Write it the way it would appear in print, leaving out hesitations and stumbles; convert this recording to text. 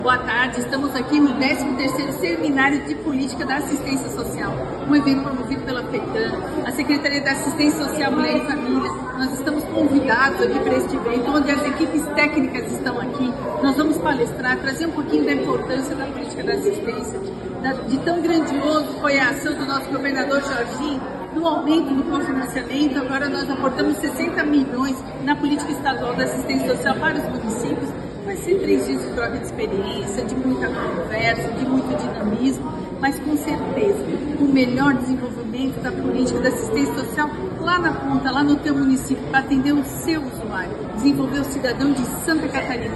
Boa tarde, estamos aqui no 13º Seminário de Política da Assistência Social, um evento promovido pela FETAN, a Secretaria da Assistência Social, Mulher e Família. Nós estamos convidados aqui para este evento, onde as equipes técnicas estão aqui. Nós vamos palestrar, trazer um pouquinho da importância da política da assistência, de tão grandioso foi a ação do nosso governador Jorginho, no aumento do cofinanciamento. Agora nós aportamos 60 milhões na política estadual da assistência social para os municípios. Vai ser 3 dias de troca de experiência, de muita conversa, de muito dinamismo, mas com certeza o melhor desenvolvimento da política da assistência social lá na ponta, lá no teu município, para atender o seu usuário, desenvolver o cidadão de Santa Catarina.